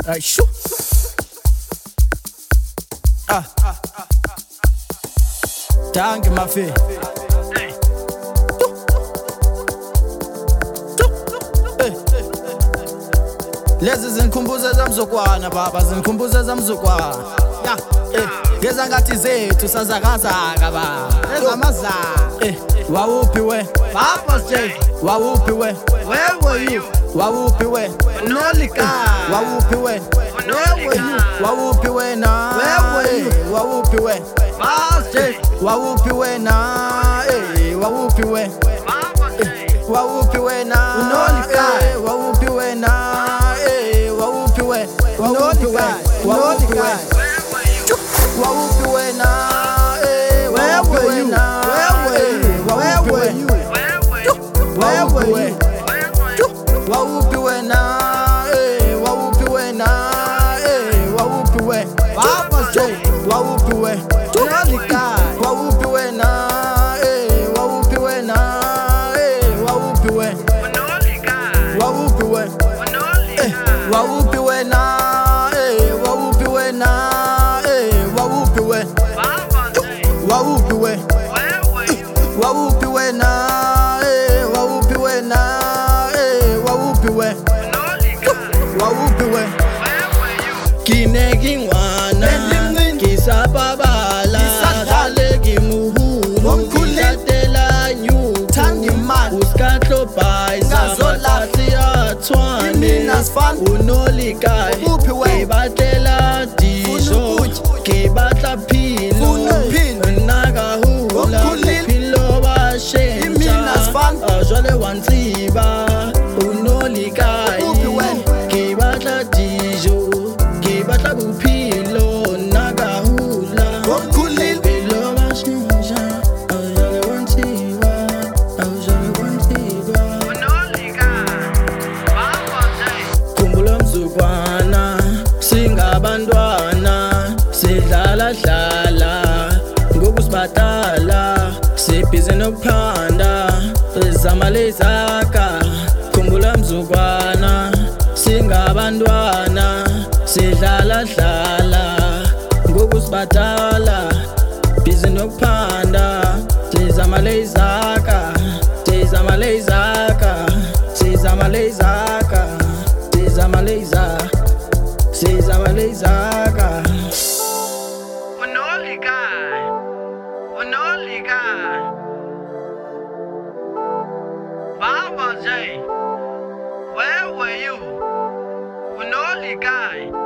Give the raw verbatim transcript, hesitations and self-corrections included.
Ay, shoo. Ah, danke Mafi. Lezi zinkhumbuzo zamzukwana baba, zinkhumbuzo zamzukwana. Ya, eh, ngeza ngathi zethu sazakazaka baba. Ezamadlala. Eh, wawuphi we? Papa J, Wawuphi we? where were you? Wawuphi we? Unolika. Wawuphi we? Where were you? Wawuphi wena? Where were you? Eh, wawuphi we? Papa J, Wawuphi wena? Eh, wawuphi we? Wawuphi wena? Unolika. Eh, wawuphi wena? Eh, wawuphi we? Wawuphi we? Unolika. Wawuphi we? Wawuphi wena? Eh, Where wawuphi were you? wena? Where were you? Eh, Where wawuphi were we? you? Where Wawuphi were we? you? Wawuphi wena? Eh, wawuphi wena? Eh, wawuphi we? Papa J, Wawuphi we? Unolika. Wawuphi wena? Eh, wawuphi wena? Eh, wawuphi we? Wawuphi we? Eh, wawuphi wena? Eh, wawuphi wena? Eh, wawuphi we? Wawuphi we? Wawuphi wena? Eh, wawuphi wena? Eh, wawuphi we? Wawuphi we? Kine kingwana kisababala dale kimuhulu kilatela nyuku uskatlo baisa matati atwane unolika kibatela disho kibatla philo nakahula philo bashenja ajwale wantsiba unolika kibatla disho kibatla buphilo nakahula philo bashenja ajwale wantsiba ajwale wantsiba khumbula mzukwana singabantwana sidlala dlala ngokusibadala sibhize nokuphanda zama lezaka khumbula mzukwana singabantwana sidlala dlala ngokusibadala bhize nokuphanda sizama lezaka sizama lezaka sizama lezaka sizama lezaka sizama lezaka Papa J, where were you? Unolika.